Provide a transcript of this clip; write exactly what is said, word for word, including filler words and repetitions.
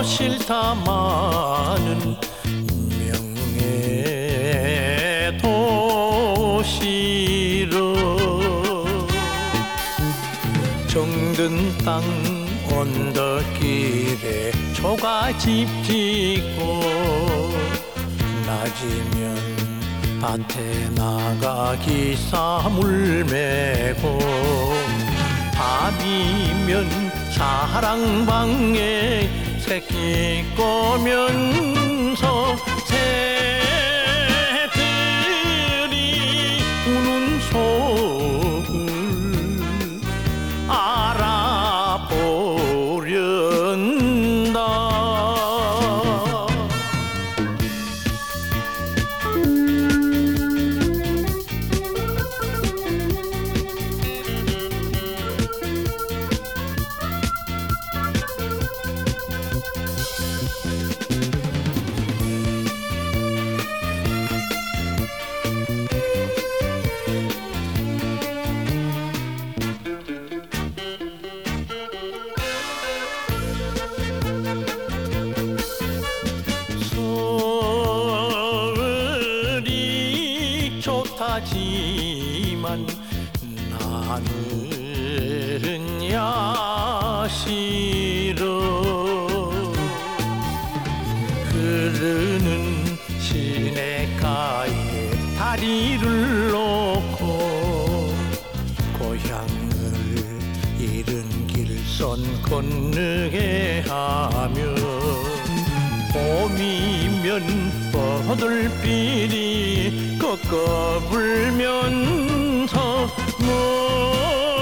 싫다마는 명예 도시로 정든 땅 언덕길에 초가집 짓고 낮이면 밭에 나가 기사물 메고 밤이면 사랑방에 새끼 꼬면서 새들이 우는 속을 알아보련다. 서울이 좋다지만 나는 야시로 흐르는 시냇가에 다리를 놓고 고향을 잃은 길선 건너게 하며 봄이면 뻗을비리 꺾어 불면서